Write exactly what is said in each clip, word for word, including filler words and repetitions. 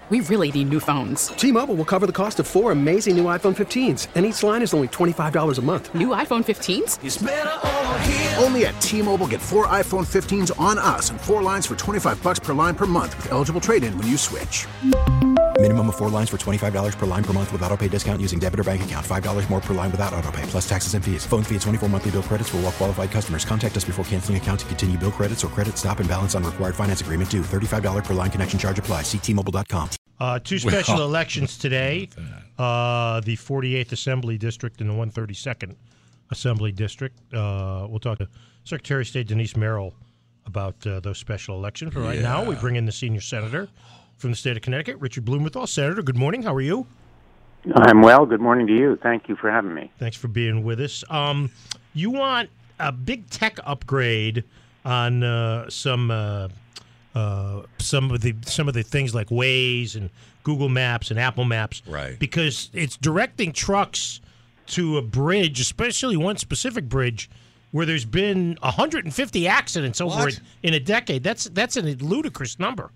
We really need new phones. T-Mobile will cover the cost of four amazing new iPhone fifteens, and each line is only twenty-five dollars a month. New iPhone fifteens? It's better over here. Only at T-Mobile, get four iPhone fifteens on us and four lines for twenty-five dollars per line per month with eligible trade-in when you switch. Minimum of four lines for twenty-five dollars per line per month with autopay discount using debit or bank account. five dollars more per line without autopay, plus taxes and fees. Phone fee at twenty-four monthly bill credits for well-qualified customers. Contact us before canceling account to continue bill credits or credit stop and balance on required finance agreement due. thirty-five dollars per line connection charge applies. See T Mobile dot com. Uh, two special well, elections today. Uh, the forty-eighth Assembly District and the one hundred thirty-second Assembly District. Uh, we'll talk to Secretary of State Denise Merrill about uh, those special elections. But right yeah. now, we bring in the senior senator from the state of Connecticut, Richard Blumenthal. Senator, good morning. How are you? I'm well. Good morning to you. Thank you for having me. Thanks for being with us. Um, you want a big tech upgrade on uh, some uh, uh, some of the some of the things like Waze and Google Maps and Apple Maps, right? Because it's directing trucks to a bridge, especially one specific bridge, where there's been one hundred fifty accidents over it in a decade. That's that's a ludicrous number.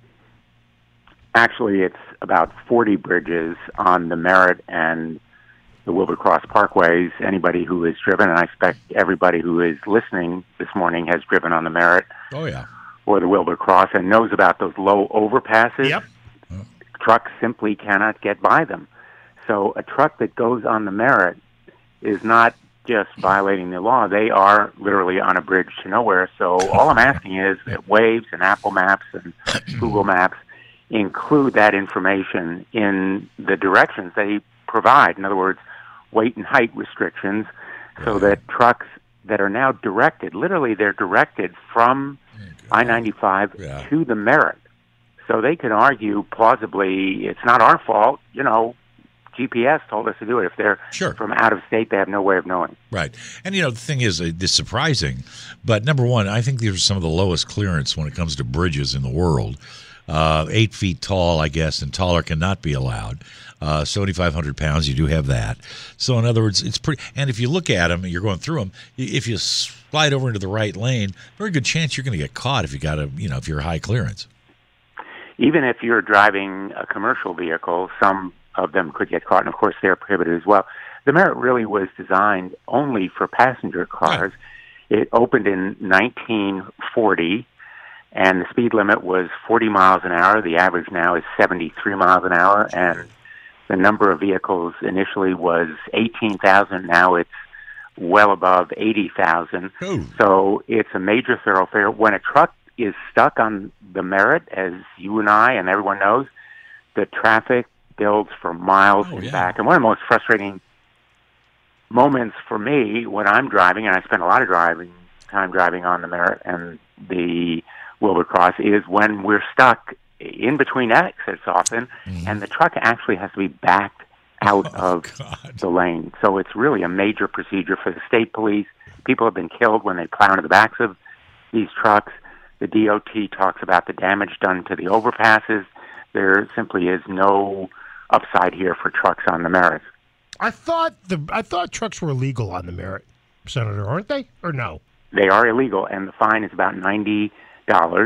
Actually, it's about forty bridges on the Merritt and the Wilbur Cross Parkways. Anybody who has driven, and I expect everybody who is listening this morning has driven on the Merritt oh, yeah. or the Wilbur Cross and knows about those low overpasses. Yep. Trucks simply cannot get by them. So a truck that goes on the Merritt is not just violating the law. They are literally on a bridge to nowhere. So all I'm asking is that Waze and Apple Maps and Google Maps include that information in the directions they provide. In other words, weight and height restrictions, so that trucks that are now directed, literally they're directed from I ninety-five yeah. to the Merritt. So they can argue plausibly, it's not our fault, you know, G P S told us to do it. If they're sure. from out of state, they have no way of knowing. Right. And, you know, the thing is, uh, it's surprising, but number one, I think these are some of the lowest clearance when it comes to bridges in the world. Uh, eight feet tall, I guess, and taller cannot be allowed. Uh, seventy-five hundred pounds, you do have that. So, in other words, it's pretty. And if you look at them, you're going through them. If you slide over into the right lane, very good chance you're going to get caught if you got a, you know, if you're high clearance. Even if you're driving a commercial vehicle, some of them could get caught, and of course, they're prohibited as well. The Merritt really was designed only for passenger cars. Right. It opened in nineteen forty. And the speed limit was forty miles an hour. The average now is seventy-three miles an hour. And the number of vehicles initially was eighteen thousand. Now it's well above eighty thousand. Ooh. So it's a major thoroughfare. When a truck is stuck on the Merritt, as you and I and everyone knows, the traffic builds for miles oh, and yeah. back. And one of the most frustrating moments for me when I'm driving, and I spend a lot of driving time driving on the Merritt and the Wilbur Cross, is when we're stuck in between exits often, mm-hmm. and the truck actually has to be backed out oh, of God. the lane. So it's really a major procedure for the state police. People have been killed when they plow into the backs of these trucks. The D O T talks about the damage done to the overpasses. There simply is no upside here for trucks on the Merritt. I thought the I thought trucks were illegal on the Merritt, Senator, aren't they? Or no? They are illegal, and the fine is about ninety dollars.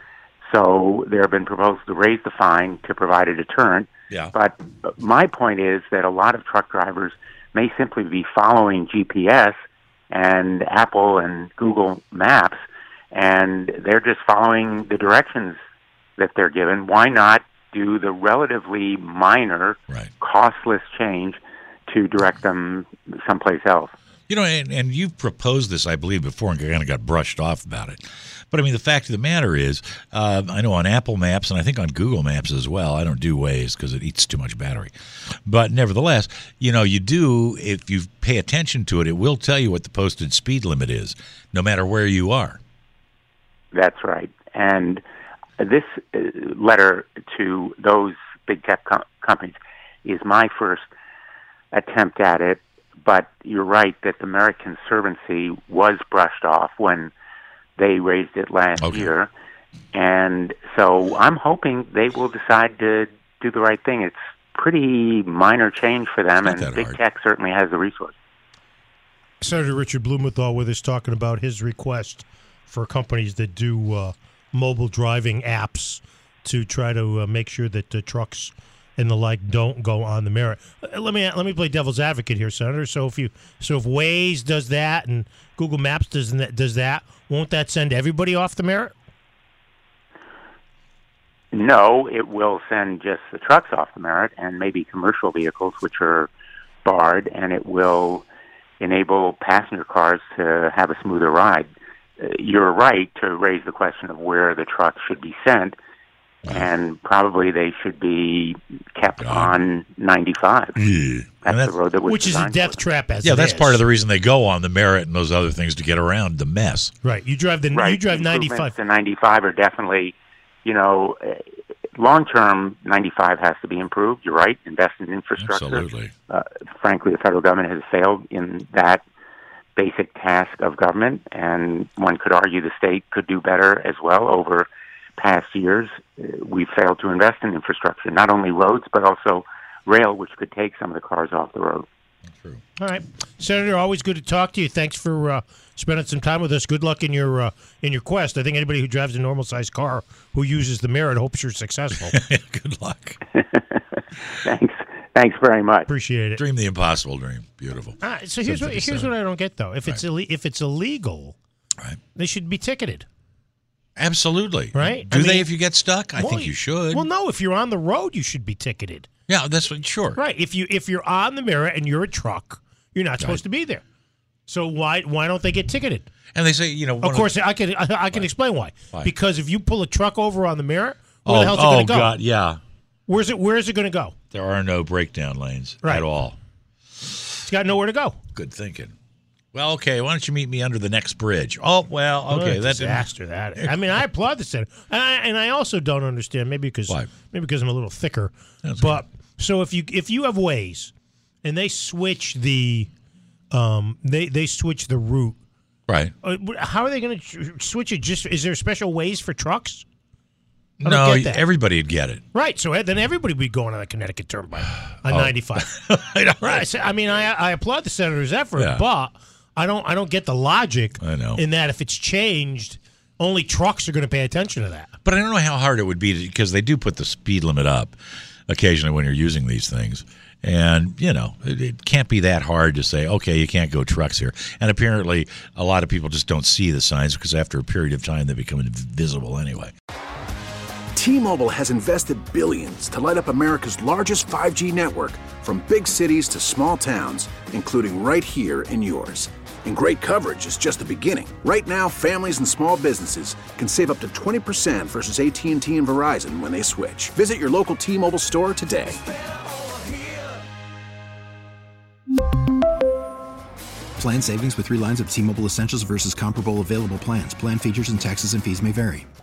So there have been proposals to raise the fine to provide a deterrent. Yeah. But my point is that a lot of truck drivers may simply be following G P S and Apple and Google Maps, and they're just following the directions that they're given. Why not do the relatively minor, right. costless change to direct them someplace else? You know, and, and you've proposed this, I believe, before and kind of got brushed off about it. But, I mean, the fact of the matter is, uh, I know on Apple Maps and I think on Google Maps as well, I don't do Waze because it eats too much battery. But nevertheless, you know, you do, if you pay attention to it, it will tell you what the posted speed limit is, no matter where you are. That's right. And this uh, letter to those big tech com- companies is my first attempt at it. But you're right that the Merritt Conservancy was brushed off when they raised it last okay. year. And so I'm hoping they will decide to do the right thing. It's pretty minor change for them, and big hard. tech certainly has the resources. Senator Richard Blumenthal with us talking about his request for companies that do uh, mobile driving apps to try to uh, make sure that the trucks and the like don't go on the merit. Uh, let me let me play devil's advocate here, Senator. So if you so if Waze does that and Google Maps does that, does that, won't that send everybody off the merit? No, it will send just the trucks off the merit and maybe commercial vehicles, which are barred, and it will enable passenger cars to have a smoother ride. Uh, you're right to raise the question of where the trucks should be sent, and probably they should be kept God. on ninety-five. Yeah. That's, that's the road that was which is a death trap. As yeah, it that's is. part of the reason they go on the merit and those other things to get around the mess. Right. You drive the right. you drive Improvements ninety-five. to ninety-five are definitely, you know, uh, long term. ninety-five has to be improved. You're right. Invest in infrastructure. Absolutely. Uh, frankly, the federal government has failed in that basic task of government, and one could argue the state could do better as well. Over past years, uh, we've failed to invest in infrastructure, not only roads, but also rail, which could take some of the cars off the road. True. All right, Senator, always good to talk to you. Thanks for uh, spending some time with us. Good luck in your uh, in your quest. I think anybody who drives a normal-sized car who uses the merit hopes you're successful. Good luck. Thanks. Thanks very much. Appreciate it. Dream the impossible dream. Beautiful. Uh, so here's what, here's what I don't get, though. If it's right. Ill- if it's illegal, right. they should be ticketed. Absolutely. Right? Do I they mean, if you get stuck? I well, think you should. Well, no. If you're on the road, you should be ticketed. Yeah, that's what, sure. Right. If you if you're on the merit and you're a truck, you're not supposed right. to be there. So why why don't they get ticketed? And they say, you know, of course, of, I can I, I can right. explain why. why. Because if you pull a truck over on the merit, where oh, the hell's it oh, going to go? God, yeah. Where's it? Where is it going to go? There are no breakdown lanes right. at all. It's got nowhere to go. Good thinking. Well, okay. Why don't you meet me under the next bridge? Oh, well, okay. What a that's disaster. That is. I mean, I applaud the Senate, and I, and I also don't understand. Maybe because why? maybe because I'm a little thicker. That's but good. So if you if you have Waze, and they switch the, um, they they switch the route. Right. Uh, how are they going to switch it? Just is there special Waze for trucks? I no, everybody would get it. Right. So then everybody would be going on the Connecticut Turnpike on oh. ninety-five. I know. Right. So, I mean, I I applaud the senator's effort, yeah. but I don't I don't get the logic. I know. In that if it's changed, only trucks are going to pay attention to that. But I don't know how hard it would be because they do put the speed limit up occasionally when you're using these things. And, you know, it, it can't be that hard to say, okay, you can't go trucks here. And apparently a lot of people just don't see the signs because after a period of time they become invisible anyway. T-Mobile has invested billions to light up America's largest five G network, from big cities to small towns, including right here in yours. And great coverage is just the beginning. Right now, families and small businesses can save up to twenty percent versus A T and T and Verizon when they switch. Visit your local T-Mobile store today. Plan savings with three lines of T-Mobile Essentials versus comparable available plans. Plan features and taxes and fees may vary.